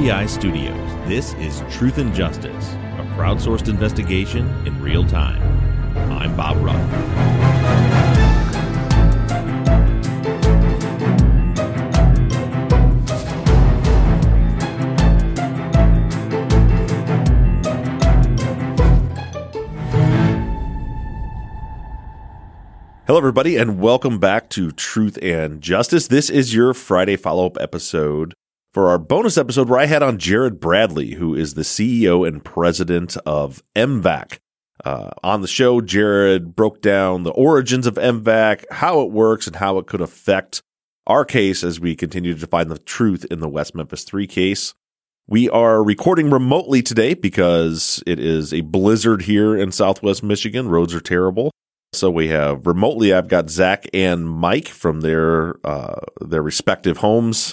3i Studios, this is Truth and Justice, a crowdsourced investigation in real time. I'm Bob Ruff. Hello, everybody, and welcome back to Truth and Justice. This is your Friday follow-up episode for our bonus episode where I had on Jared Bradley, who is the CEO and president of MVAC. On the show, Jared broke down the origins of MVAC, how it works, and how it could affect our case as we continue to find the truth in the West Memphis 3 case. We are recording remotely today because it is a blizzard here in Southwest Michigan. Roads are terrible. So we have remotely, I've got Zach and Mike from their respective homes.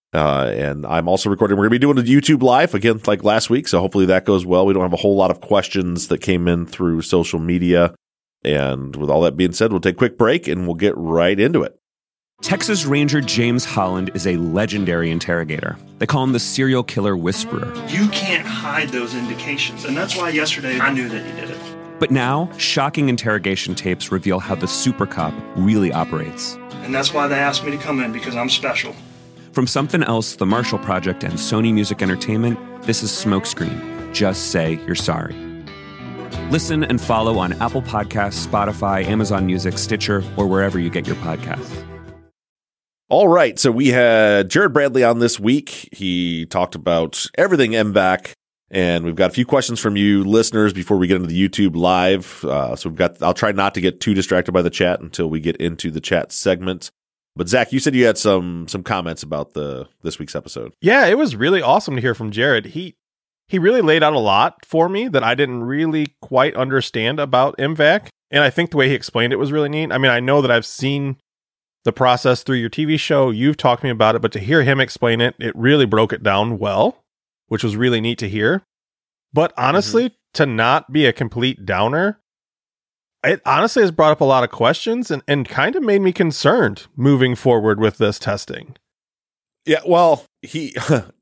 And I'm also recording. We're going to be doing a YouTube live again, like last week. So hopefully that goes well. We don't have a whole lot of questions that came in through social media. And with all that being said, we'll take a quick break and we'll get right into it. Texas Ranger James Holland is a legendary interrogator. They call him the serial killer whisperer. You can't hide those indications. And that's why yesterday I knew that he did it. But now, shocking interrogation tapes reveal how the super cop really operates. And that's why they asked me to come in, because I'm special. From Something Else, The Marshall Project, and Sony Music Entertainment, this is Smokescreen. Just say you're sorry. Listen and follow on Apple Podcasts, Spotify, Amazon Music, Stitcher, or wherever you get your podcasts. All right, so we had Jared Bradley on this week. He talked about everything MVAC. And we've got a few questions from you listeners before we get into the YouTube live. I'll try not to get too distracted by the chat until we get into the chat segment. But Zach, you said you had some comments about this week's episode. Yeah, it was really awesome to hear from Jared. He really laid out a lot for me that I didn't really quite understand about MVAC. And I think the way he explained it was really neat. I mean, I know that I've seen the process through your TV show. You've talked to me about it, but to hear him explain it, it really broke it down well, which was really neat to hear. But honestly, to not be a complete downer, it honestly has brought up a lot of questions and kind of made me concerned moving forward with this testing. Yeah, well, he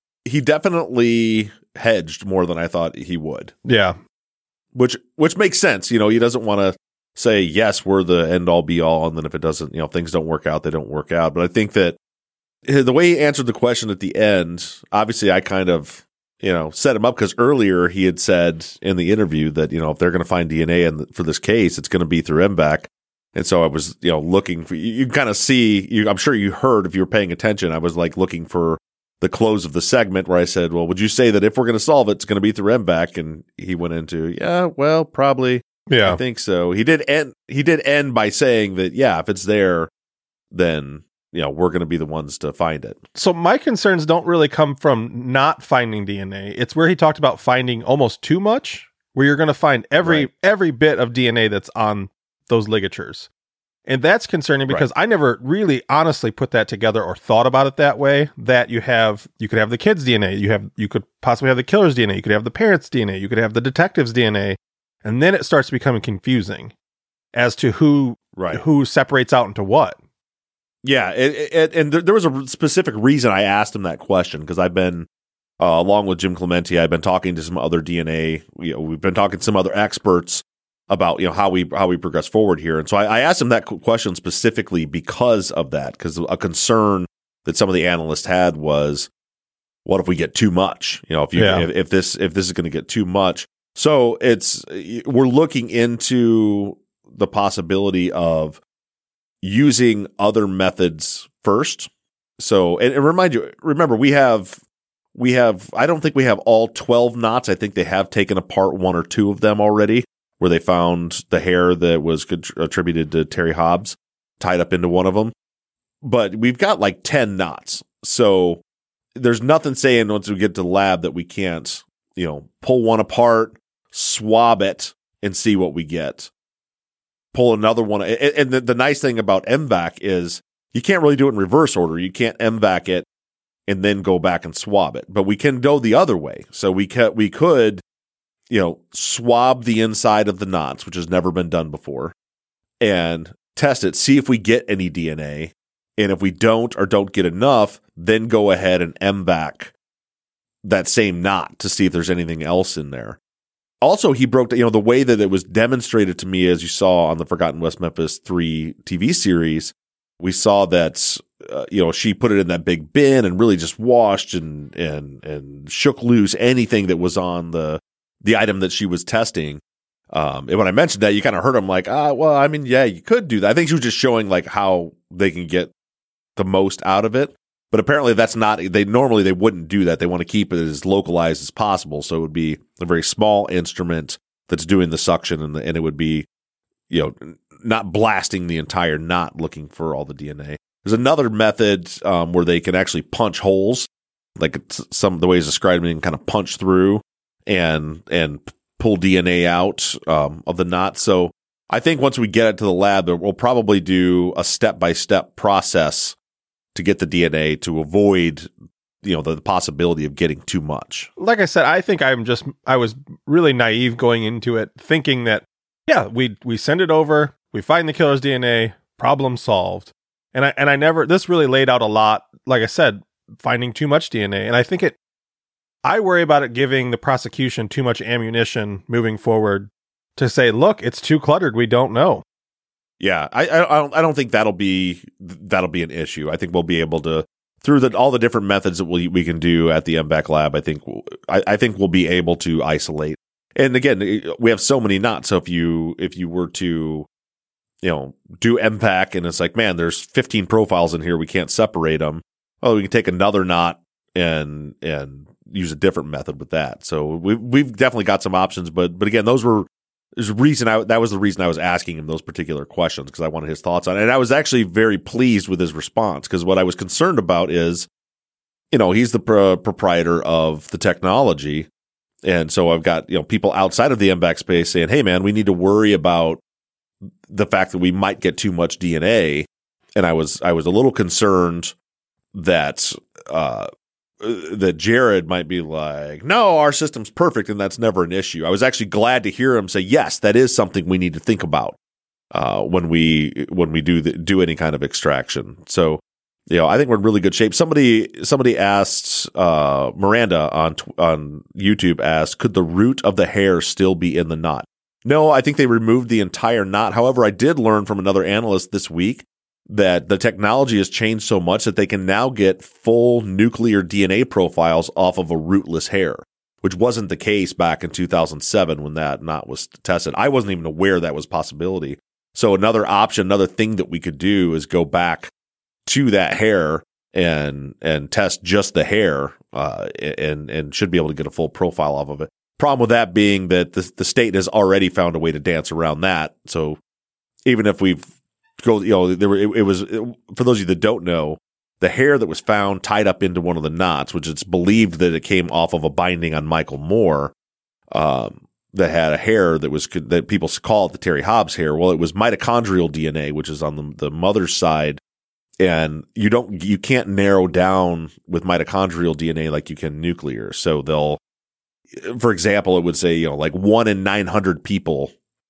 definitely hedged more than I thought he would. Yeah. Which makes sense. You know, he doesn't want to say, yes, we're the end all be all. And then if it doesn't, things don't work out, they don't work out. But I think that the way he answered the question at the end, obviously I kind of, set him up because earlier he had said in the interview that, if they're going to find DNA for this case, it's going to be through MVAC. And so I was, looking for, you kind of see, I'm sure you heard if you were paying attention, I was like looking for the close of the segment where I said, well, would you say that if we're going to solve it, it's going to be through MVAC? And he went into, yeah, well, probably. Yeah, I think so. He did end by saying that, yeah, if it's there, then we're going to be the ones to find it. So my concerns don't really come from not finding DNA. It's where he talked about finding almost too much, where you're going to find every bit of DNA that's on those ligatures. And that's concerning because I never really honestly put that together or thought about it that way, that you could have the kid's DNA, you could possibly have the killer's DNA, you could have the parents' DNA, you could have the detective's DNA, and then it starts becoming confusing as to who separates out into what. Yeah, and there was a specific reason I asked him that question, because I've been, along with Jim Clementi, I've been talking to some other DNA, we've been talking to some other experts about, how we progress forward here. And so I asked him that question specifically because of that, because a concern that some of the analysts had was, what if we get too much? If this is going to get too much. So we're looking into the possibility of using other methods first. So, and remember, we have, I don't think we have all 12 knots. I think they have taken apart one or two of them already, where they found the hair that was attributed to Terry Hobbs tied up into one of them. But we've got like 10 knots. So there's nothing saying once we get to the lab that we can't, pull one apart, swab it, and see what we get. Pull another one. And the nice thing about MVAC is you can't really do it in reverse order. You can't MVAC it and then go back and swab it. But we can go the other way. So we could, swab the inside of the knots, which has never been done before, and test it, see if we get any DNA. And if we don't or don't get enough, then go ahead and MVAC that same knot to see if there's anything else in there. Also, he broke, the way that it was demonstrated to me, as you saw on the Forgotten West Memphis 3 TV series, we saw that, she put it in that big bin and really just washed and shook loose anything that was on the item that she was testing. And when I mentioned that, you kind of heard him like, you could do that. I think she was just showing like how they can get the most out of it. But apparently that's not, they wouldn't do that. They want to keep it as localized as possible. So it would be a very small instrument that's doing the suction and it would be, not blasting the entire knot looking for all the DNA. There's another method where they can actually punch holes, like some of the ways described, and kind of punch through and pull DNA out of the knot. So I think once we get it to the lab, we'll probably do a step-by-step process to get the DNA to avoid, the possibility of getting too much. Like I said, I think I was really naive going into it, thinking that, we send it over, we find the killer's DNA, problem solved. And I never, this really laid out a lot, like I said, finding too much DNA. And I think I worry about it giving the prosecution too much ammunition moving forward to say, look, it's too cluttered, we don't know. Yeah, I don't think that'll be an issue. I think we'll be able to, through all the different methods that we can do at the MVAC lab. I think we'll be able to isolate. And again, we have so many knots. So if you were to, do MVAC and it's like, man, there's 15 profiles in here, we can't separate them. Oh, we can take another knot and use a different method with that. So we've definitely got some options. But again, that was the reason I was asking him those particular questions, because I wanted his thoughts on it. And I was actually very pleased with his response, because what I was concerned about is, he's the proprietor of the technology. And so I've got, people outside of the MVAC space saying, hey, man, we need to worry about the fact that we might get too much DNA. And I was a little concerned that Jared might be like, no, our system's perfect and that's never an issue. I was actually glad to hear him say, yes, that is something we need to think about when we do any kind of extraction. So, I think we're in really good shape. Somebody asked, Miranda on YouTube asked, could the root of the hair still be in the knot? No, I think they removed the entire knot. However, I did learn from another analyst this week that the technology has changed so much that they can now get full nuclear DNA profiles off of a rootless hair, which wasn't the case back in 2007 when that knot was tested. I wasn't even aware that was a possibility. So another option, another thing that we could do is go back to that hair and test just the hair and should be able to get a full profile off of it. Problem with that being that the state has already found a way to dance around that. So even if we've for those of you that don't know, the hair that was found tied up into one of the knots, which it's believed that it came off of a binding on Michael Moore, that had a hair that people call it the Terry Hobbs hair. Well, it was mitochondrial DNA, which is on the mother's side. And you can't narrow down with mitochondrial DNA like you can nuclear. So for example, it would say, like 1 in 900 people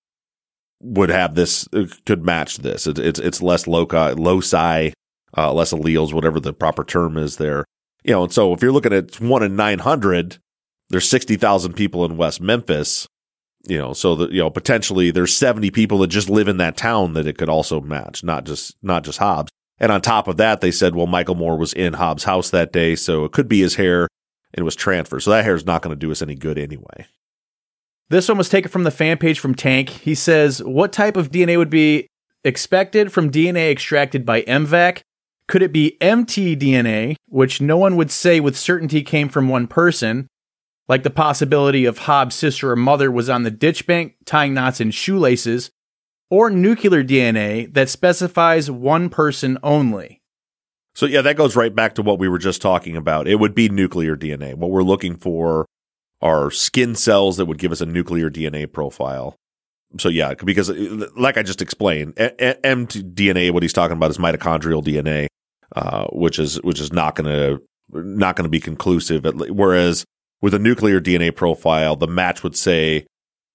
would have this, could match this. It's less loci, less alleles, whatever the proper term is there. And so if you're looking at 1 in 900, there's 60,000 people in West Memphis, so that, potentially there's 70 people that just live in that town that it could also match, not just Hobbs. And on top of that, they said, well, Michael Moore was in Hobbs' house that day, so it could be his hair and it was transferred. So that hair is not going to do us any good anyway. This one was taken from the fan page from Tank. He says, what type of DNA would be expected from DNA extracted by MVAC? Could it be mtDNA, which no one would say with certainty came from one person, like the possibility of Hobbs' sister or mother was on the ditch bank tying knots in shoelaces, or nuclear DNA that specifies one person only? So yeah, that goes right back to what we were just talking about. It would be nuclear DNA. What we're looking for are skin cells that would give us a nuclear DNA profile. So yeah, because like I just explained, mtDNA, what he's talking about is mitochondrial DNA, which is not going to be conclusive. Whereas with a nuclear DNA profile, the match would say,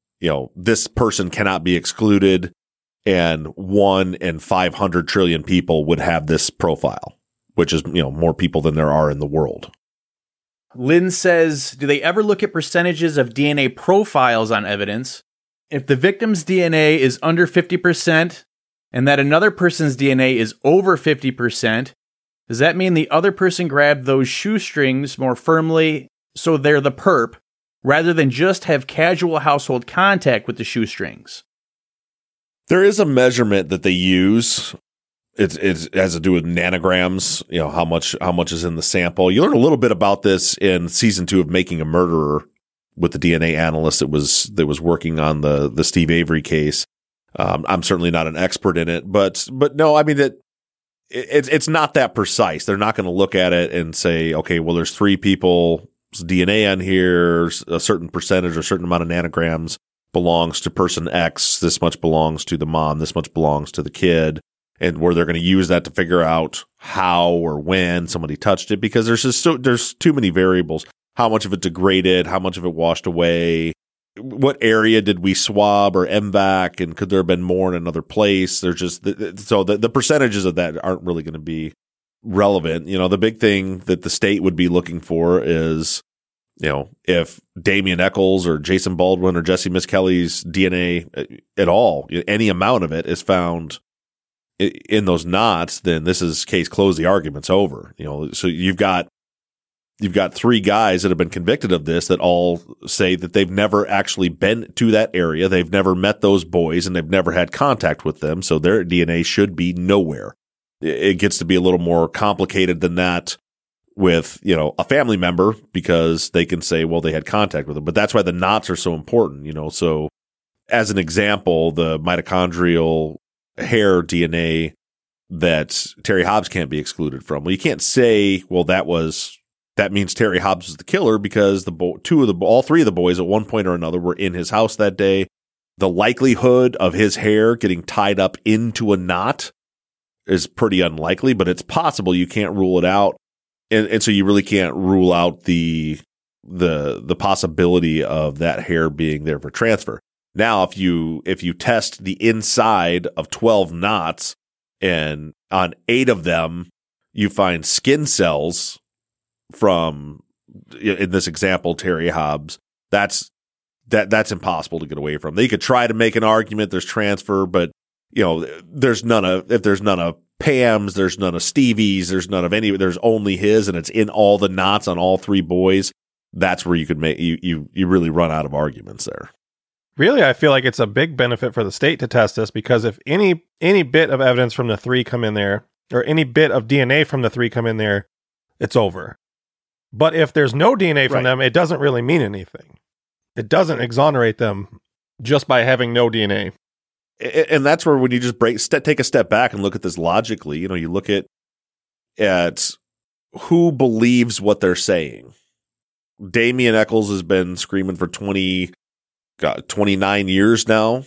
this person cannot be excluded, and 1 in 500 trillion people would have this profile, which is, more people than there are in the world. Lynn says, do they ever look at percentages of DNA profiles on evidence? If the victim's DNA is under 50% and that another person's DNA is over 50%, does that mean the other person grabbed those shoestrings more firmly so they're the perp, rather than just have casual household contact with the shoestrings? There is a measurement that they use. It has to do with nanograms, how much is in the sample. You learn a little bit about this in season 2 of Making a Murderer with the DNA analyst that was working on the Steve Avery case. I'm certainly not an expert in it, but no, I mean that it's not that precise. They're not going to look at it and say, okay, well, there's 3 people's DNA on here, a certain percentage or a certain amount of nanograms belongs to person X, this much belongs to the mom, this much belongs to the kid, and where they're going to use that to figure out how or when somebody touched it, because there's too many variables. How much of it degraded, how much of it washed away, what area did we swab or MVAC, and could there have been more in another place? There's just so the percentages of that aren't really going to be relevant. The big thing that the state would be looking for is, if Damien Echols or Jason Baldwin or Jesse Miskelly's DNA at all, any amount of it is found in those knots, then this is case closed. The argument's over. So you've got 3 guys that have been convicted of this that all say that they've never actually been to that area. They've never met those boys and they've never had contact with them. So their DNA should be nowhere. It gets to be a little more complicated than that with, a family member, because they can say, well, they had contact with them. But that's why the knots are so important, So as an example, the mitochondrial hair DNA that Terry Hobbs can't be excluded from. Well, you can't say, well, that means Terry Hobbs was the killer, because all 3 of the boys at one point or another were in his house that day. The likelihood of his hair getting tied up into a knot is pretty unlikely, but it's possible. You can't rule it out. And so you really can't rule out the possibility of that hair being there for transfer. Now, if you test the inside of 12 knots and on 8 of them you find skin cells from, in this example, Terry Hobbs, that's impossible to get away from. They could try to make an argument there's transfer, but there's none of Pam's, there's none of Stevie's, there's only his, and it's in all the knots on all 3 boys. That's where you could make you really run out of arguments there. Really, I feel like it's a big benefit for the state to test this, because if any bit of evidence from the 3 come in there, or any bit of DNA from the 3 come in there, it's over. But if there's no DNA from them, it doesn't really mean anything. It doesn't exonerate them just by having no DNA. And that's where, when you just take a step back and look at this logically, you look at who believes what they're saying. Damien Echols has been screaming for 29 years now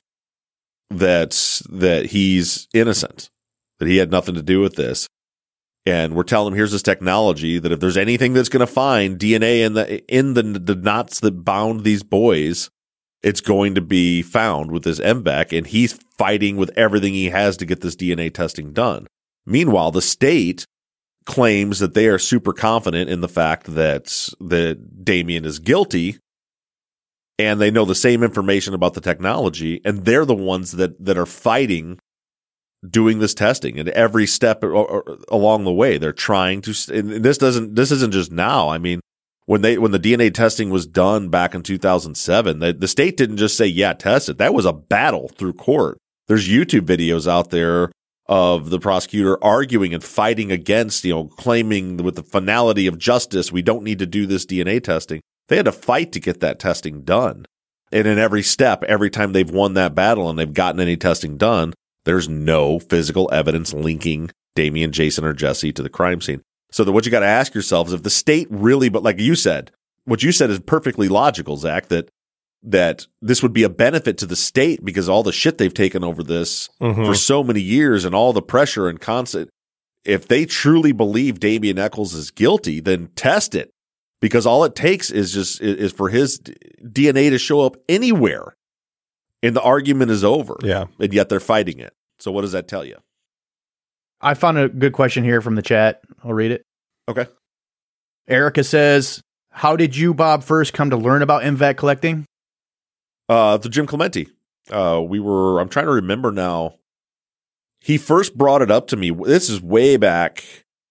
that he's innocent, that he had nothing to do with this. And we're telling him, here's this technology that if there's anything that's going to find DNA in the knots that bound these boys, it's going to be found with this MVAC, and he's fighting with everything he has to get this DNA testing done. Meanwhile, the state claims that they are super confident in the fact that Damien is guilty, and they know the same information about the technology, and they're the ones that are fighting doing this testing, and every step along the way they're trying to. And this isn't just now. I mean, when the DNA testing was done back in 2007, the state didn't just say, yeah, test it. That was a battle through court. There's YouTube videos out there of the prosecutor arguing and fighting against, claiming with the finality of justice, we don't need to do this DNA testing. They had to fight to get that testing done. And in every step, every time they've won that battle and they've gotten any testing done, there's no physical evidence linking Damien, Jason, or Jesse to the crime scene. So what you got to ask yourself is, if the state really, but like you said, what you said is perfectly logical, Zach, that this would be a benefit to the state, because all the shit they've taken over this for so many years and all the pressure and constant. If they truly believe Damien Echols is guilty, then test it, because all it takes is for his DNA to show up anywhere, and the argument is over. Yeah, and yet they're fighting it. So what does that tell you? I found a good question here from the chat. I'll read it. Okay. Erica says, How did you, Bob, first come to learn about MVAC collecting? The Jim Clemente. I'm trying to remember now. He first brought it up to me. This is way back,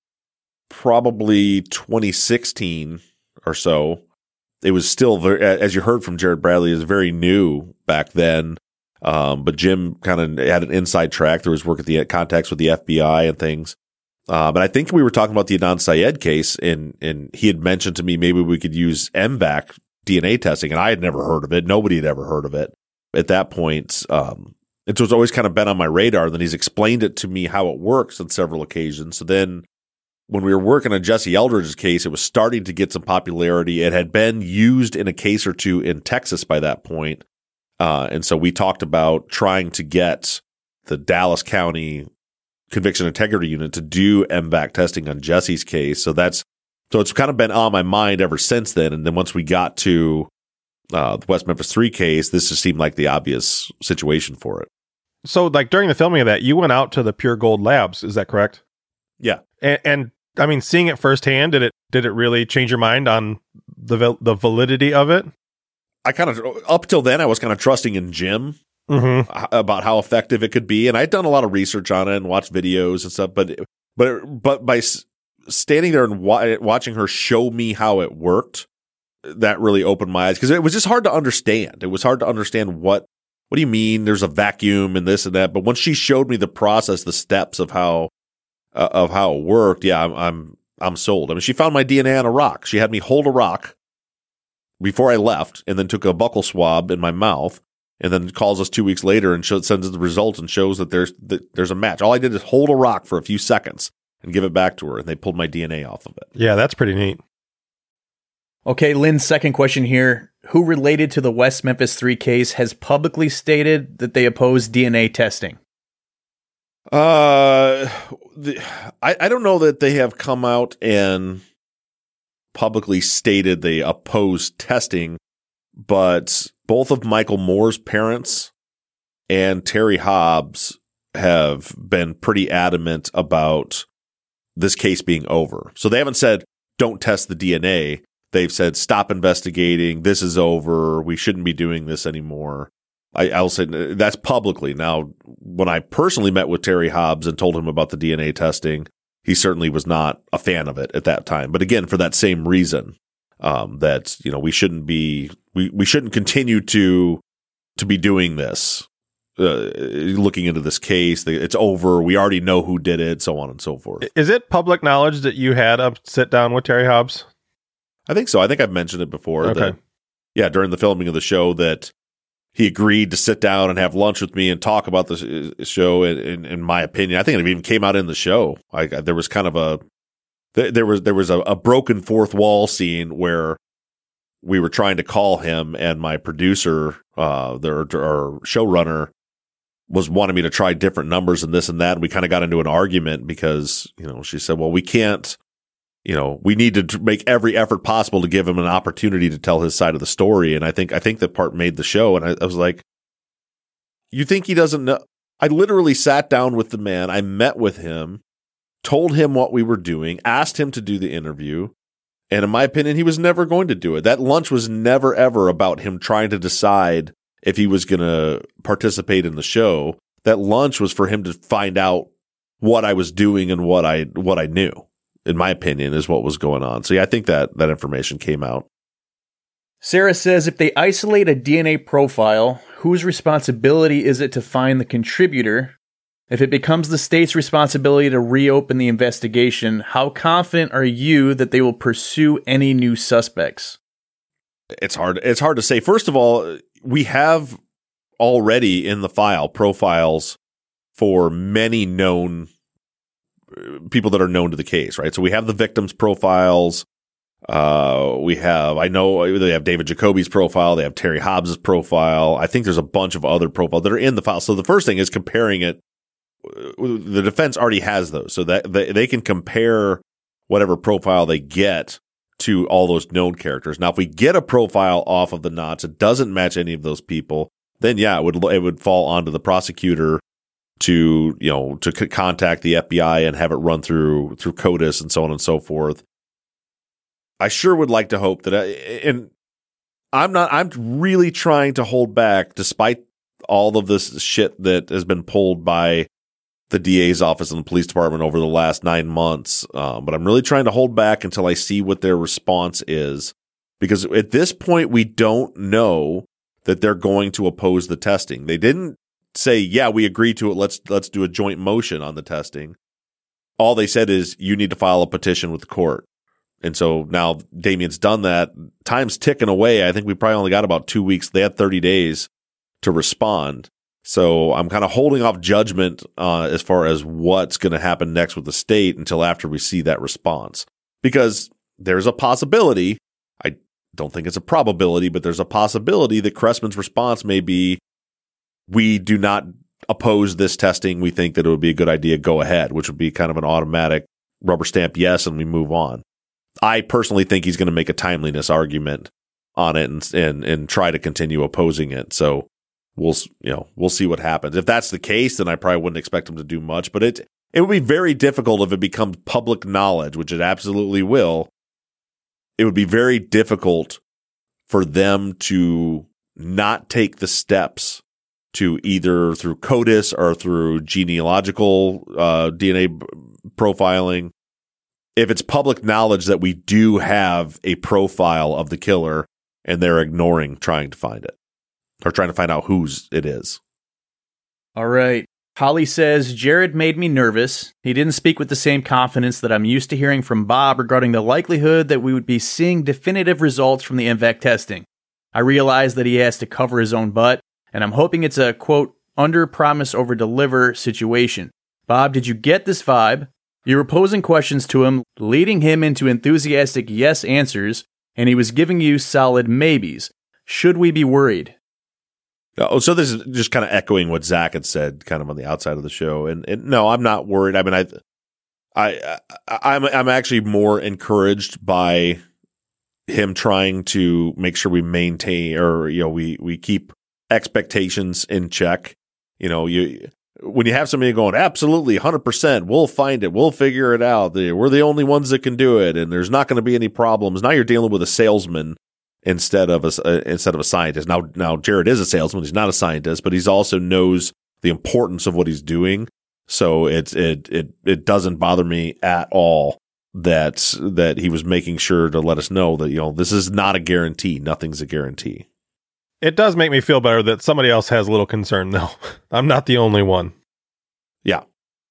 probably 2016 or so. It was still very, as you heard from Jared Bradley, it was very new back then. But Jim kind of had an inside track through his work at the contacts with the FBI and things. But I think we were talking about the Adnan Syed case, and he had mentioned to me maybe we could use MVAC DNA testing, and I had never heard of it. Nobody had ever heard of it at that point. It was always kind of been on my radar. And then he's explained it to me how it works on several occasions. So then when we were working on Jesse Eldridge's case, it was starting to get some popularity. It had been used in a case or two in Texas by that point. And so we talked about trying to get the Dallas County Conviction Integrity Unit to do MVAC testing on Jesse's case. So it's kind of been on my mind ever since then. And then once we got to the West Memphis 3 case, this just seemed like the obvious situation for it. So, like, during the filming of that, you went out to the Pure Gold Labs, is that correct? Yeah. And I mean, seeing it firsthand, did it really change your mind on the validity of it? I kind of, up till then, I was kind of trusting in Jim about how effective it could be. And I'd done a lot of research on it and watched videos and stuff. But by standing there and watching her show me how it worked, that really opened my eyes, because it was just hard to understand. It was hard to understand what do you mean there's a vacuum and this and that. But once she showed me the process, the steps of how it worked, yeah, I'm sold. I mean, she found my DNA on a rock. She had me hold a rock before I left, and then took a buccal swab in my mouth, and then calls us 2 weeks later and sends us the results and shows that there's a match. All I did is hold a rock for a few seconds and give it back to her, and they pulled my DNA off of it. Yeah, that's pretty neat. Okay, Lynn's second question here. Who related to the West Memphis 3 case has publicly stated that they oppose DNA testing? I don't know that they have come out and publicly stated they oppose testing, but both of Michael Moore's parents and Terry Hobbs have been pretty adamant about this case being over. So they haven't said, don't test the DNA. They've said, stop investigating. This is over. We shouldn't be doing this anymore. I'll say that's publicly. Now, when I personally met with Terry Hobbs and told him about the DNA testing, he certainly was not a fan of it at that time. But again, for that same reason, that, you know, we shouldn't continue to be doing this, looking into this case. It's over. We already know who did it, so on and so forth. Is it public knowledge that you had a sit down with Terry Hobbs? I think so. I think I've mentioned it before. Okay. During the filming of the show, that he agreed to sit down and have lunch with me and talk about the show. In my opinion, I think it even came out in the show. There was kind of a broken fourth wall scene where we were trying to call him, and my producer, our showrunner, was wanting me to try different numbers and this and that. And we kind of got into an argument because, you know, she said, well, we can't. You know, we need to make every effort possible to give him an opportunity to tell his side of the story. And I think that part made the show. And I was like, you think he doesn't know? I literally sat down with the man. I met with him, told him what we were doing, asked him to do the interview. And in my opinion, he was never going to do it. That lunch was never, ever about him trying to decide if he was going to participate in the show. That lunch was for him to find out what I was doing and what I knew. In my opinion, is what was going on. So yeah, I think that information came out. Sarah says, if they isolate a DNA profile, whose responsibility is it to find the contributor? If it becomes the state's responsibility to reopen the investigation, how confident are you that they will pursue any new suspects? It's hard to say. First of all, we have already in the file profiles for many known people that are known to the case, right? So we have the victims' profiles. They have David Jacoby's profile. They have Terry Hobbs' profile. I think there's a bunch of other profiles that are in the file. So the first thing is comparing it. The defense already has those, so that they can compare whatever profile they get to all those known characters. Now, if we get a profile off of the Knots, it doesn't match any of those people, then yeah, it would fall onto the prosecutor to contact the FBI and have it run through CODIS and so on and so forth. I sure would like to hope that, and I'm really trying to hold back despite all of this shit that has been pulled by the DA's office and the police department over the last 9 months. But I'm really trying to hold back until I see what their response is, because at this point, we don't know that they're going to oppose the testing. They didn't say, yeah, we agree to it. Let's do a joint motion on the testing. All they said is you need to file a petition with the court. And so now Damien's done that. Time's ticking away. I think we probably only got about 2 weeks. They had 30 days to respond. So I'm kind of holding off judgment as far as what's going to happen next with the state until after we see that response. Because there's a possibility, I don't think it's a probability, but there's a possibility that Cressman's response may be, we do not oppose this testing. We think that it would be a good idea. Go ahead, which would be kind of an automatic rubber stamp yes, and we move on. I personally think he's going to make a timeliness argument on it and try to continue opposing it. So we'll see what happens. If that's the case, then I probably wouldn't expect him to do much. But it would be very difficult if it becomes public knowledge, which it absolutely will. It would be very difficult for them to not take the steps to either through CODIS or through genealogical DNA profiling. If it's public knowledge that we do have a profile of the killer and they're ignoring trying to find it or trying to find out whose it is. All right. Holly says, Jared made me nervous. He didn't speak with the same confidence that I'm used to hearing from Bob regarding the likelihood that we would be seeing definitive results from the MVAC testing. I realize that he has to cover his own butt, and I'm hoping it's a, quote, under promise over deliver situation. Bob, did you get this vibe? You were posing questions to him, leading him into enthusiastic yes answers, and he was giving you solid maybes. Should we be worried? Oh, so this is just kind of echoing what Zach had said kind of on the outside of the show. And no, I'm not worried. I mean, I'm actually more encouraged by him trying to make sure we maintain or, we keep expectations in check. When you have somebody going, absolutely, 100%, we'll find it, we'll figure it out. We're the only ones that can do it, and there's not going to be any problems. Now you're dealing with a salesman instead of a scientist. Now Jared is a salesman; he's not a scientist, but he's also knows the importance of what he's doing. So it doesn't bother me at all that he was making sure to let us know that this is not a guarantee. Nothing's a guarantee. It does make me feel better that somebody else has a little concern, though. I'm not the only one. Yeah.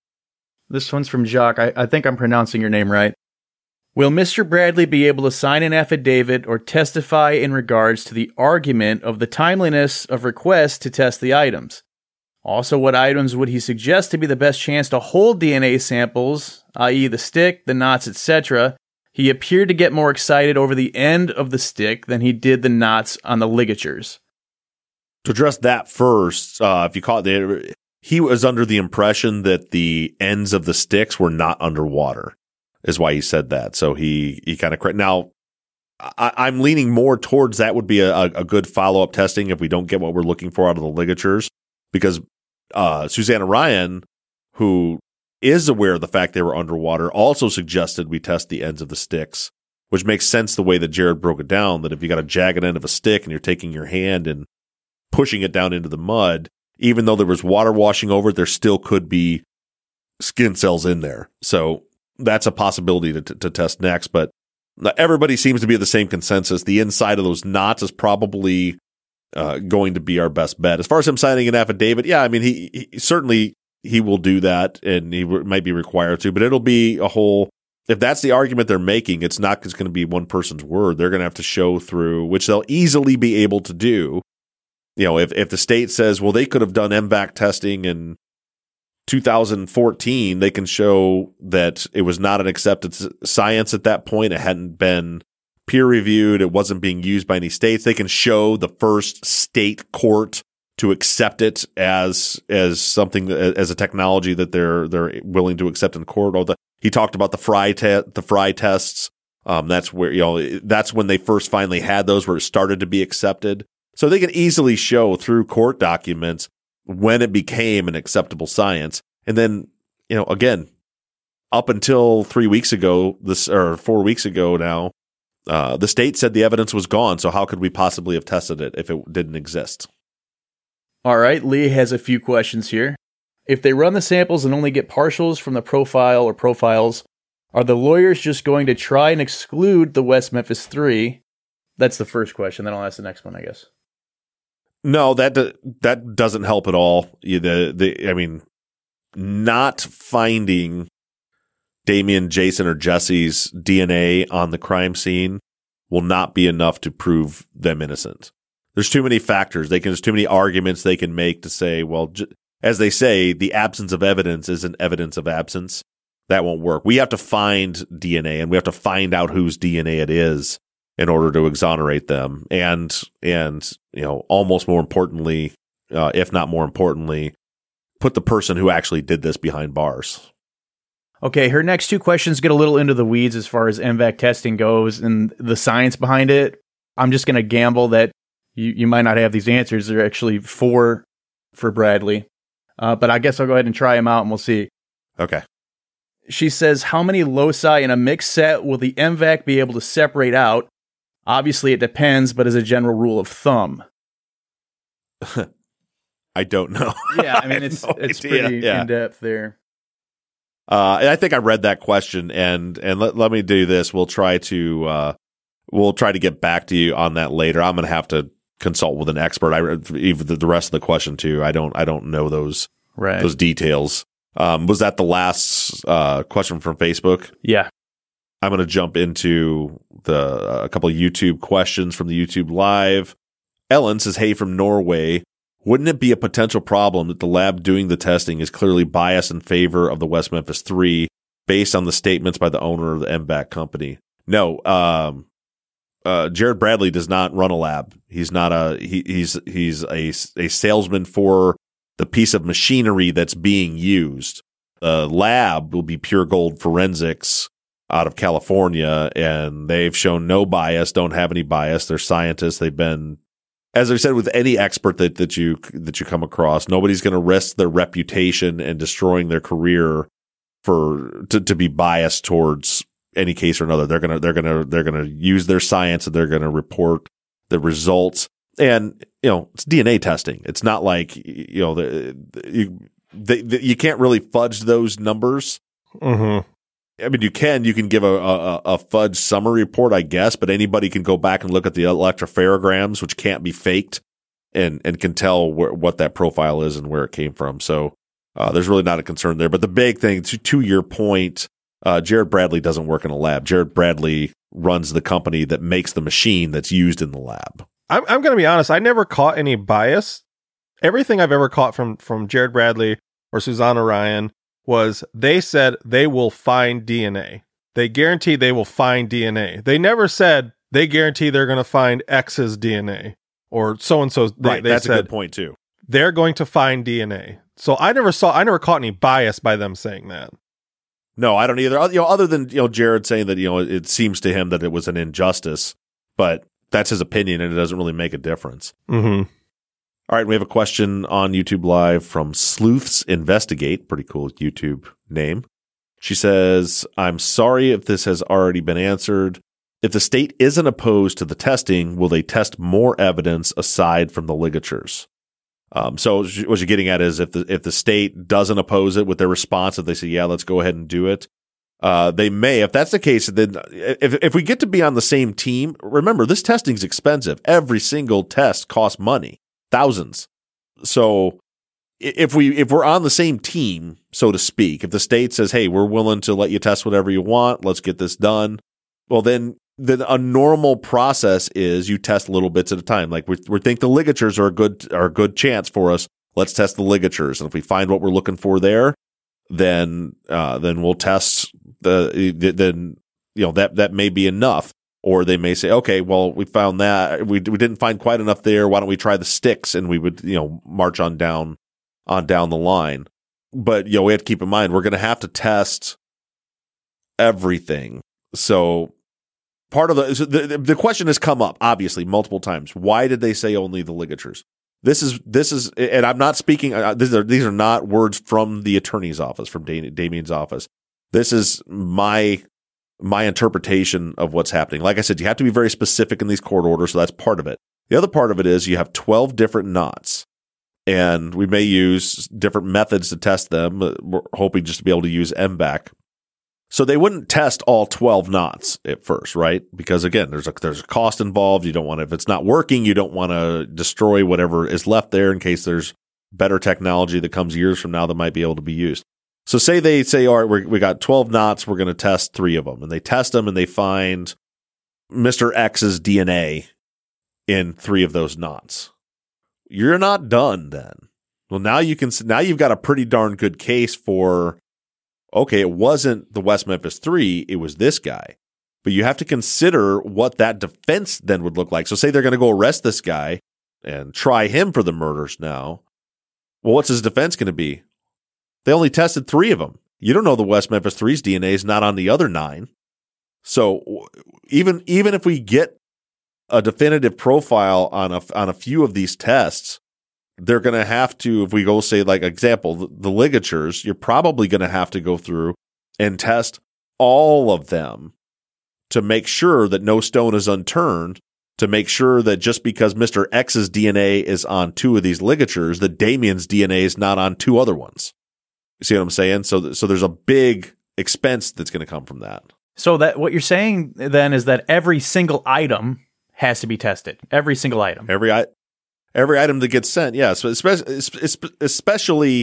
This one's from Jacques. I think I'm pronouncing your name right. Will Mr. Bradley be able to sign an affidavit or testify in regards to the argument of the timeliness of requests to test the items? Also, what items would he suggest to be the best chance to hold DNA samples, i.e. the stick, the knots, etc.? He appeared to get more excited over the end of the stick than he did the knots on the ligatures. To address that first, if you caught it, he was under the impression that the ends of the sticks were not underwater, is why he said that. So he kind of now. I'm leaning more towards that would be a good follow-up testing if we don't get what we're looking for out of the ligatures, because Susanna Ryan, who is aware of the fact they were underwater, also suggested we test the ends of the sticks, which makes sense the way that Jared broke it down, that if you got a jagged end of a stick and you're taking your hand and pushing it down into the mud, even though there was water washing over it, there still could be skin cells in there. So that's a possibility to test next, but everybody seems to be at the same consensus. The inside of those knots is probably going to be our best bet. As far as him signing an affidavit, yeah, I mean, he certainly he will do that, and he might be required to, but it'll be a whole, if that's the argument they're making, it's not just going to be one person's word. They're going to have to show through, which they'll easily be able to do. If the state says, well, they could have done MVAC testing in 2014, they can show that it was not an accepted science at that point. It hadn't been peer reviewed. It wasn't being used by any states. They can show the first state court to accept it as something, as a technology that they're willing to accept in court. He talked about the Fry tests. That's where that's when they first finally had those, where it started to be accepted. So they can easily show through court documents when it became an acceptable science. And then again, up until 3 weeks ago, or 4 weeks ago now, The state said the evidence was gone, so how could we possibly have tested it if it didn't exist? All right, Lee has a few questions here. If they run the samples and only get partials from the profile or profiles, are the lawyers just going to try and exclude the West Memphis 3? That's the first question. Then I'll ask the next one, I guess. No, that doesn't help at all. I mean, not finding Damien, Jason, or Jesse's DNA on the crime scene will not be enough to prove them innocent. There's too many factors. There's too many arguments they can make to say, well, as they say, the absence of evidence isn't evidence of absence. That won't work. We have to find DNA, and we have to find out whose DNA it is in order to exonerate them. And almost more importantly, if not more importantly, put the person who actually did this behind bars. Okay, her next two questions get a little into the weeds as far as MVAC testing goes and the science behind it. I'm just going to gamble that you might not have these answers. They're actually for Bradley. But I guess I'll go ahead and try them out and we'll see. Okay. She says, how many loci in a mixed set will the MVAC be able to separate out? Obviously, it depends, but as a general rule of thumb. I don't know. Yeah, I mean, it's pretty in-depth there. And I think I read that question, and let me do this. We'll try to get back to you on that later. I'm going to have to consult with an expert. Even the rest of the question too. I don't know those details. Was that the last question from Facebook? Yeah. I'm going to jump into a couple of YouTube questions from the YouTube Live. Ellen says, hey, from Norway, wouldn't it be a potential problem that the lab doing the testing is clearly biased in favor of the West Memphis 3 based on the statements by the owner of the MVAC company? No, Jared Bradley does not run a lab. He's not he's a salesman for the piece of machinery that's being used. The lab will be Pure Gold Forensics out of California, and they've shown no bias, don't have any bias. They're scientists. They've been, as I said, with any expert that you come across, nobody's going to risk their reputation and destroying their career to be biased towards any case or another. They're gonna use their science, and they're gonna report the results. And it's DNA testing. It's not like you can't really fudge those numbers. Mm-hmm. I mean, you can give a fudge summary report, I guess, but anybody can go back and look at the electropherograms, which can't be faked, and can tell what that profile is and where it came from. So there's really not a concern there. But the big thing, to your point, Jared Bradley doesn't work in a lab. Jared Bradley runs the company that makes the machine that's used in the lab. I'm going to be honest. I never caught any bias. Everything I've ever caught from Jared Bradley or Susanna Ryan was they said they will find DNA. They guarantee they will find DNA. They never said they guarantee they're going to find X's DNA or so-and-so's. Right, they that's said a good point too. They're going to find DNA. So I never caught any bias by them saying that. No, I don't either. Other than Jared saying that it seems to him that it was an injustice, but that's his opinion, and it doesn't really make a difference. Mm-hmm. All right, we have a question on YouTube Live from Sleuths Investigate. Pretty cool YouTube name. She says, I'm sorry if this has already been answered. If the state isn't opposed to the testing, will they test more evidence aside from the ligatures? So what you're getting at is if the state doesn't oppose it with their response, if they say, yeah, let's go ahead and do it, they may. If that's the case, then if we get to be on the same team, remember, this testing is expensive. Every single test costs money. Thousands. So if we're on the same team, so to speak, if the state says, hey, we're willing to let you test whatever you want, let's get this done. Well, then a normal process is you test little bits at a time. Like we think the ligatures are a good chance for us. Let's test the ligatures. And if we find what we're looking for there, then we'll test that may be enough. Or they may say, okay, well, we found that we didn't find quite enough there. Why don't we try the sticks? And we would, march on down the line. But, we have to keep in mind, we're going to have to test everything. So part of the question has come up, obviously, multiple times. Why did they say only the ligatures? This is, and I'm not speaking, these are not words from the attorney's office, from Damien's office. This is my my interpretation of what's happening. Like I said, you have to be very specific in these court orders, so that's part of it. The other part of it is you have 12 different knots, and we may use different methods to test them. We're hoping just to be able to use MVAC. So they wouldn't test all 12 knots at first, right? Because again, there's a cost involved. You don't want to, if it's not working, you don't want to destroy whatever is left there in case there's better technology that comes years from now that might be able to be used. So say they say, all right, we got 12 knots, we're going to test 3 of them. And they test them and they find Mr. X's DNA in 3 of those knots. You're not done then. Well, now you've got a pretty darn good case for, okay, it wasn't the West Memphis 3, it was this guy. But you have to consider what that defense then would look like. So say they're going to go arrest this guy and try him for the murders now. Well, what's his defense going to be? They only tested 3 of them. You don't know the West Memphis 3's DNA is not on the other 9. So even if we get a definitive profile on a few of these tests, they're going to have to, if we go say like example, the ligatures, you're probably going to have to go through and test all of them to make sure that no stone is unturned, to make sure that just because Mr. X's DNA is on 2 of these ligatures, that Damien's DNA is not on 2 other ones. You see what I'm saying? So there's a big expense that's going to come from that. So that what you're saying then is that every single item has to be tested. Every single item. Every item that gets sent, yeah. So especially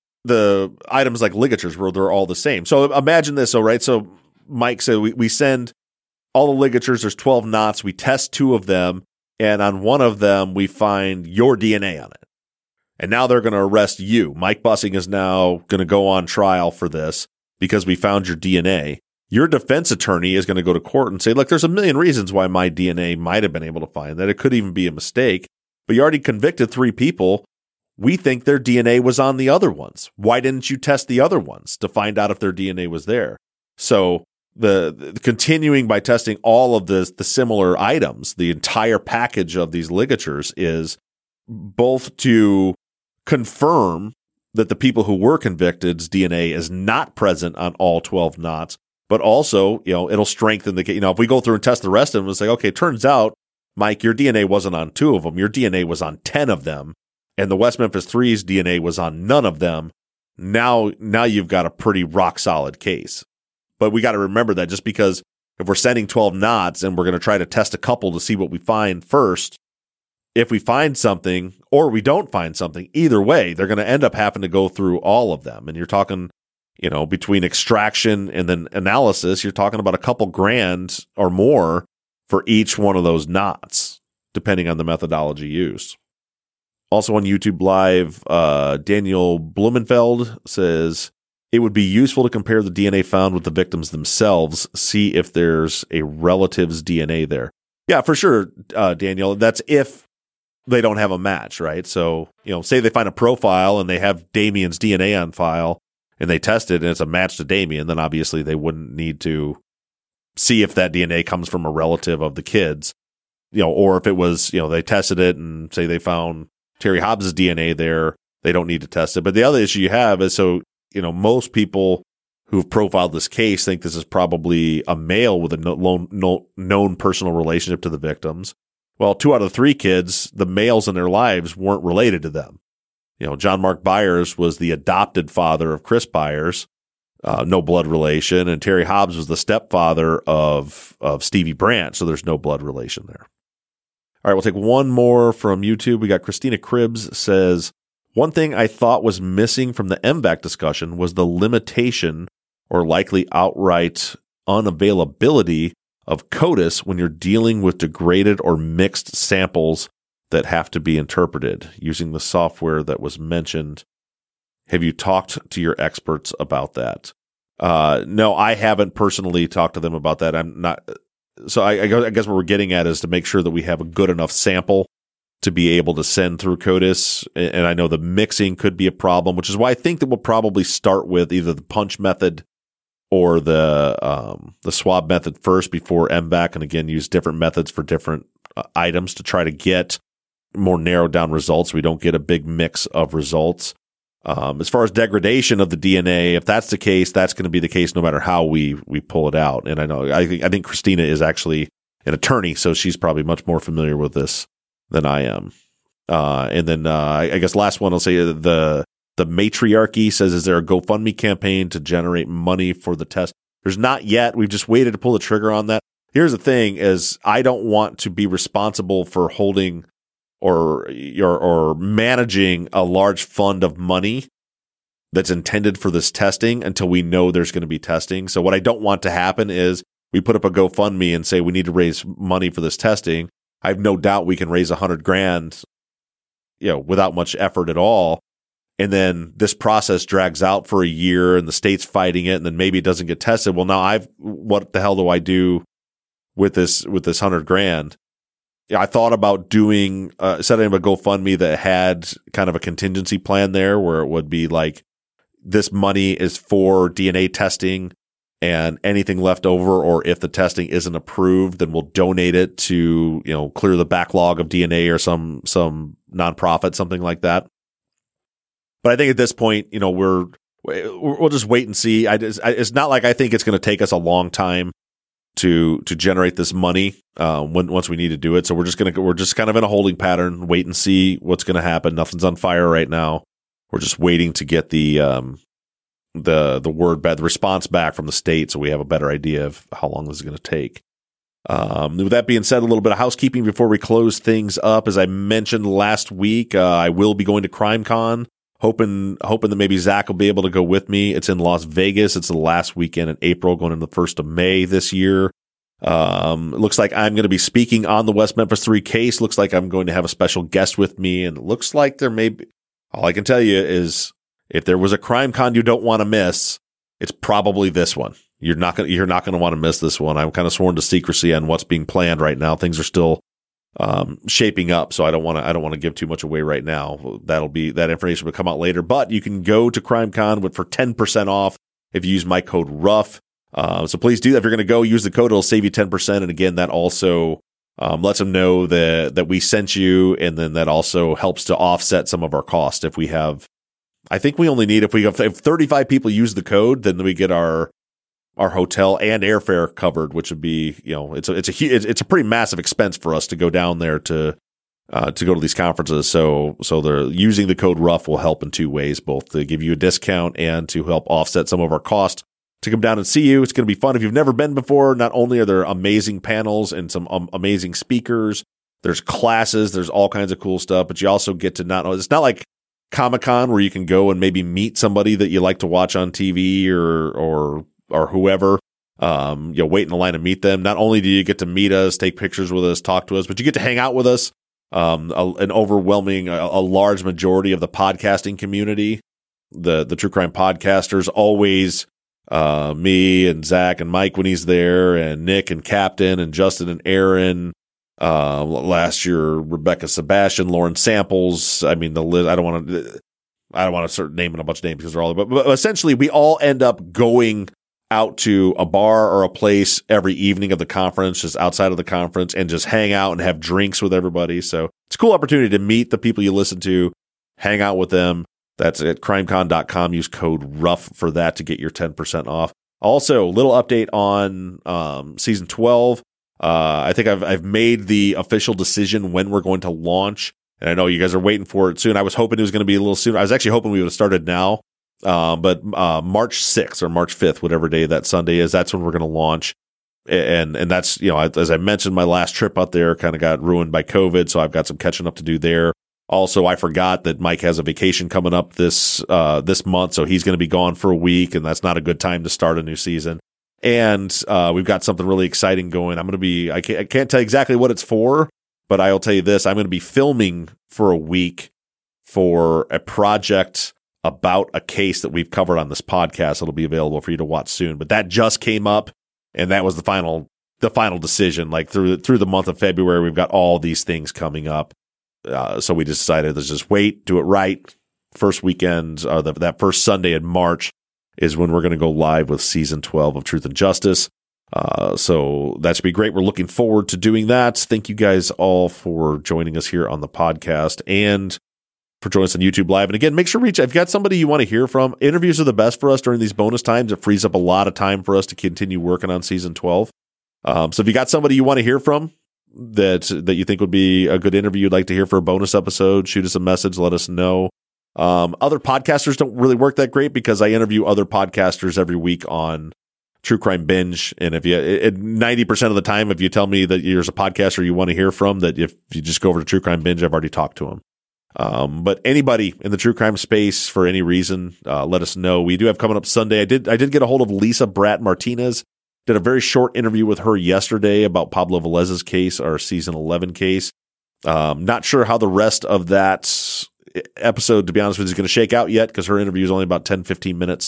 the items like ligatures where they're all the same. So imagine this, right? So Mike said we send all the ligatures, there's 12 knots, we test 2 of them, and on one of them we find your DNA on it. And now they're going to arrest you. Mike Bussing is now going to go on trial for this because we found your DNA. Your defense attorney is going to go to court and say, look, there's a million reasons why my DNA might have been able to find that. It could even be a mistake, but you already convicted 3 people. We think their DNA was on the other ones. Why didn't you test the other ones to find out if their DNA was there? So the continuing by testing all of the similar items, the entire package of these ligatures is both to confirm that the people who were convicted's DNA is not present on all 12 knots, but also, it'll strengthen the case. If we go through and test the rest of them and say, okay, turns out, Mike, your DNA wasn't on 2 of them. Your DNA was on 10 of them. And the West Memphis 3's DNA was on none of them. Now you've got a pretty rock solid case. But we got to remember that just because if we're sending 12 knots and we're going to try to test a couple to see what we find first, if we find something or we don't find something, either way, they're going to end up having to go through all of them. And you're talking, between extraction and then analysis, you're talking about a couple grand or more for each one of those knots, depending on the methodology used. Also on YouTube Live, Daniel Blumenfeld says, it would be useful to compare the DNA found with the victims themselves, see if there's a relative's DNA there. Yeah, for sure, Daniel. That's if they don't have a match, right? So, say they find a profile and they have Damien's DNA on file and they test it and it's a match to Damien, then obviously they wouldn't need to see if that DNA comes from a relative of the kids, or if it was, they tested it and say they found Terry Hobbs' DNA there, they don't need to test it. But the other issue you have is, most people who've profiled this case think this is probably a male with a known personal relationship to the victims. Well, 2 out of 3 kids, the males in their lives weren't related to them. John Mark Byers was the adopted father of Chris Byers, no blood relation, and Terry Hobbs was the stepfather of Stevie Branch, so there's no blood relation there. All right, we'll take one more from YouTube. We got Christina Cribbs says, one thing I thought was missing from the MVAC discussion was the limitation or likely outright unavailability of CODIS when you're dealing with degraded or mixed samples that have to be interpreted using the software that was mentioned. Have you talked to your experts about that? No, I haven't personally talked to them about that. I'm not. So I guess what we're getting at is to make sure that we have a good enough sample to be able to send through CODIS. And I know the mixing could be a problem, which is why I think that we'll probably start with either the punch method or the swab method first before MVAC, and again, use different methods for different items to try to get more narrowed down results. We don't get a big mix of results. As far as degradation of the DNA, if that's the case, that's going to be the case no matter how we pull it out. And I think Christina is actually an attorney, so she's probably much more familiar with this than I am. And then I guess last one I'll say the matriarchy says, is there a GoFundMe campaign to generate money for the test? There's not yet. We've just waited to pull the trigger on that. Here's the thing: is I don't want to be responsible for holding or managing a large fund of money that's intended for this testing until we know there's going to be testing. So what I don't want to happen is we put up a GoFundMe and say we need to raise money for this testing. I have no doubt we can raise $100,000, without much effort at all. And then this process drags out for a year and the state's fighting it, and then maybe it doesn't get tested. Well, now what the hell do I do with this $100,000? I thought about doing setting up a GoFundMe that had kind of a contingency plan there, where it would be like, this money is for DNA testing, and anything left over, or if the testing isn't approved, then we'll donate it to clear the backlog of DNA or some nonprofit, something like that. But I think at this point, we'll just wait and see. It's not like I think it's going to take us a long time to generate this money once we need to do it. So we're just kind of in a holding pattern, wait and see what's going to happen. Nothing's on fire right now. We're just waiting to get the response back from the state, so we have a better idea of how long this is going to take. With that being said, a little bit of housekeeping before we close things up. As I mentioned last week, I will be going to CrimeCon. Hoping that maybe Zach will be able to go with me. It's in Las Vegas. It's the last weekend in April, going into the 1st of May this year. It looks like I'm going to be speaking on the West Memphis 3 case. Looks like I'm going to have a special guest with me, and it looks like there may be. All I can tell you is, if there was a CrimeCon you don't want to miss, it's probably this one. You're not going to want to miss this one. I'm kind of sworn to secrecy on what's being planned right now. Things are still shaping up, so I don't want to give too much away right now. That information will come out later. But you can go to CrimeCon for 10% off if you use my code RUFF. So please do that. If you're going to go, use the code. It'll save you 10%. And again, that also lets them know that we sent you, and then that also helps to offset some of our cost. If we have, I think we only need, if 35 people use the code, then we get our hotel and airfare covered, which would be, it's a pretty massive expense for us to go down there to go to these conferences. So they're using the code RUFF will help in two ways, both to give you a discount and to help offset some of our cost to come down and see you. It's going to be fun. If you've never been before, not only are there amazing panels and some amazing speakers, there's classes, there's all kinds of cool stuff, but you also get to it's not like Comic-Con where you can go and maybe meet somebody that you like to watch on TV or whoever, wait in the line to meet them. Not only do you get to meet us, take pictures with us, talk to us, but you get to hang out with us. An overwhelming, a large majority of the podcasting community, the true crime podcasters, always me and Zach and Mike when he's there, and Nick and Captain and Justin and Aaron. Last year, Rebecca Sebastian, Lauren Samples. I mean, the list. I don't want to start naming a bunch of names because they're all. But essentially, we all end up going out to a bar or a place every evening of the conference, just outside of the conference, and just hang out and have drinks with everybody. So it's a cool opportunity to meet the people you listen to, hang out with them. That's at crimecon.com. Use code RUFF for that to get your 10% off. Also, a little update on season 12. I think I've made the official decision when we're going to launch, and I know you guys are waiting for it soon. I was hoping it was going to be a little sooner. I was actually hoping we would have started now. But March 6th or March 5th, whatever day that Sunday is, that's when we're going to launch. And that's, as I mentioned, my last trip out there kind of got ruined by COVID, so I've got some catching up to do there. Also, I forgot that Mike has a vacation coming up this month, so he's going to be gone for a week, and that's not a good time to start a new season. And we've got something really exciting going. I can't tell you exactly what it's for, but I'll tell you this: I'm going to be filming for a week for a project about a case that we've covered on this podcast. It'll be available for you to watch soon. But that just came up, and that was the final decision. Like through the month of February, we've got all these things coming up. So we decided to just wait, do it right. First weekend, that first Sunday in March is when we're going to go live with season 12 of Truth and Justice. So that should be great. We're looking forward to doing that. Thank you guys all for joining us here on the podcast. And for joining us on YouTube Live. And again, make sure to reach out. If you got somebody you want to hear from, interviews are the best for us during these bonus times. It frees up a lot of time for us to continue working on season 12. So if you got somebody you want to hear from that you think would be a good interview you'd like to hear for a bonus episode, shoot us a message, let us know. Other podcasters don't really work that great because I interview other podcasters every week on True Crime Binge. And if you, 90% of the time, if you tell me that there's a podcaster you want to hear from, that if you just go over to True Crime Binge, I've already talked to them. But anybody in the true crime space for any reason, let us know. We do have coming up Sunday. I did get a hold of Lisa Bratt Martinez. Did a very short interview with her yesterday about Pablo Velez's case, our season 11 case. Not sure how the rest of that episode, to be honest with you, is going to shake out yet because her interview is only about 10, 15 minutes.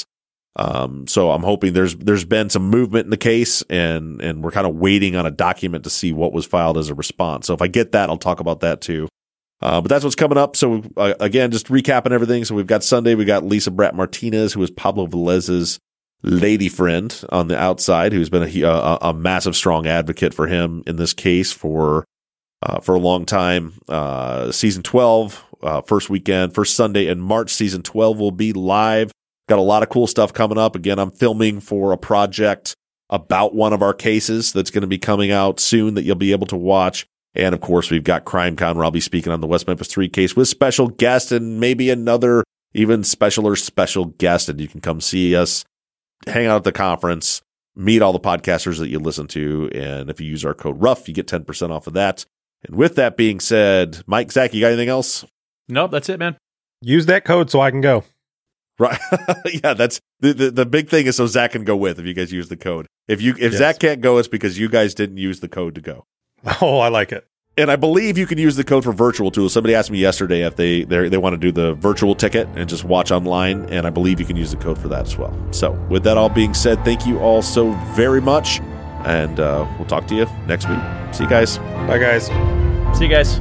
So I'm hoping there's been some movement in the case and we're kind of waiting on a document to see what was filed as a response. So if I get that, I'll talk about that too. But that's what's coming up. So again, just recapping everything. So we've got Sunday, we got Lisa Bratt Martinez, who is Pablo Velez's lady friend on the outside, who's been a massive, strong advocate for him in this case for a long time. Season 12, first Sunday in March, season 12 will be live. Got a lot of cool stuff coming up. Again, I'm filming for a project about one of our cases that's going to be coming out soon that you'll be able to watch. And of course, we've got CrimeCon where I'll be speaking on the West Memphis 3 case with special guest and maybe another even special guest. And you can come see us, hang out at the conference, meet all the podcasters that you listen to. And if you use our code RUFF, you get 10% off of that. And with that being said, Mike, Zach, you got anything else? Nope, that's it, man. Use that code so I can go. Right. Yeah, that's the big thing is so Zach can go with if you guys use the code. If yes. Zach can't go, it's because you guys didn't use the code to go. Oh, I like it. And I believe you can use the code for virtual too. Somebody asked me yesterday if they want to do the virtual ticket and just watch online, and I believe you can use the code for that as well. So with that all being said, thank you all so very much, and we'll talk to you next week. See you guys. Bye, guys. See you guys.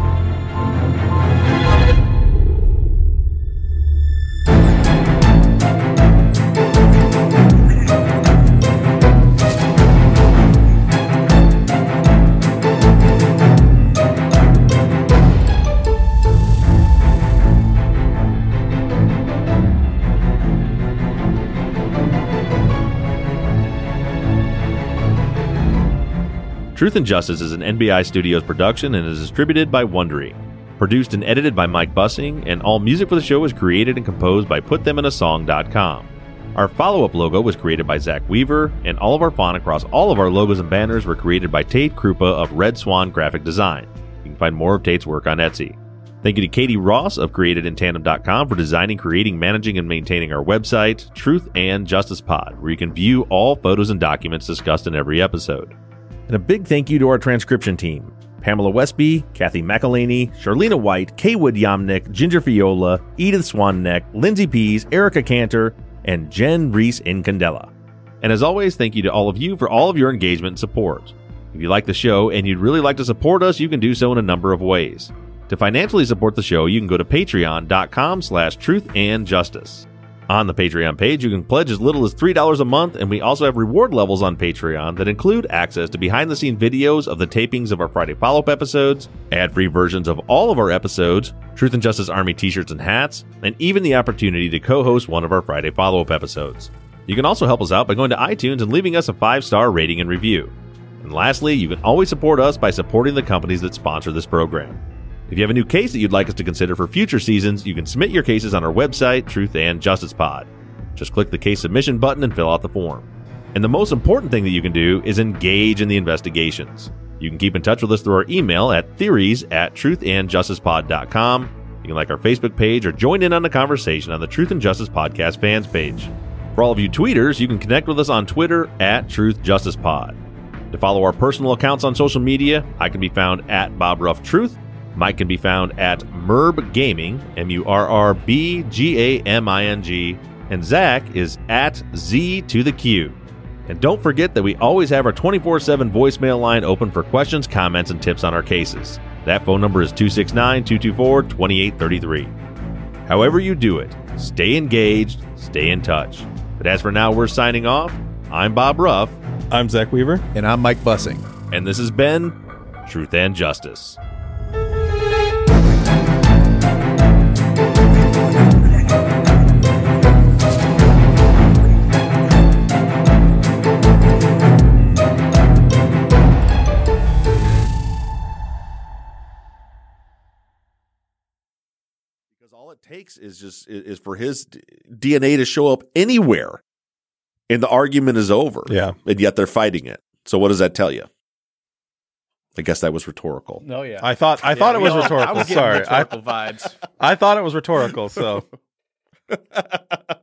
Truth and Justice is an NBI Studios production and is distributed by Wondery. Produced and edited by Mike Bussing, and all music for the show was created and composed by PutThemInASong.com. Our follow-up logo was created by Zach Weaver, and all of our font across all of our logos and banners were created by Tate Krupa of Red Swan Graphic Design. You can find more of Tate's work on Etsy. Thank you to Katie Ross of CreatedInTandem.com for designing, creating, managing, and maintaining our website, Truth and Justice Pod, where you can view all photos and documents discussed in every episode. And a big thank you to our transcription team: Pamela Westby, Kathy McElhaney, Charlena White, Kaywood Yomnick, Ginger Fiola, Edith Swanneck, Lindsay Pease, Erica Cantor, and Jen Reese Incandela. And as always, thank you to all of you for all of your engagement and support. If you like the show and you'd really like to support us, you can do so in a number of ways. To financially support the show, you can go to patreon.com/truthandjustice. On the Patreon page, you can pledge as little as $3 a month, and we also have reward levels on Patreon that include access to behind-the-scenes videos of the tapings of our Friday follow-up episodes, ad-free versions of all of our episodes, Truth and Justice Army t-shirts and hats, and even the opportunity to co-host one of our Friday follow-up episodes. You can also help us out by going to iTunes and leaving us a 5-star rating and review. And lastly, you can always support us by supporting the companies that sponsor this program. If you have a new case that you'd like us to consider for future seasons, you can submit your cases on our website, Truth and Justice Pod. Just click the case submission button and fill out the form. And the most important thing that you can do is engage in the investigations. You can keep in touch with us through our email at theories@truthandjusticepod.com. You can like our Facebook page or join in on the conversation on the Truth and Justice Podcast fans page. For all of you tweeters, you can connect with us on Twitter @TruthJusticePod. To follow our personal accounts on social media, I can be found @BobRuffTruth. Mike can be found @Murb Gaming, MURRBGAMING, and Zach is @Z2TheQ. And don't forget that we always have our 24/7 voicemail line open for questions, comments, and tips on our cases. That phone number is 269-224-2833. However you do it, stay engaged, stay in touch. But as for now, we're signing off. I'm Bob Ruff. I'm Zach Weaver. And I'm Mike Bussing. And this has been Truth and Justice. All it takes is for his DNA to show up anywhere, and the argument is over. Yeah. And yet they're fighting it. So what does that tell you? I guess that was rhetorical. No, yeah. I thought it was rhetorical. I was getting Sorry. rhetorical vibes. I thought it was rhetorical, so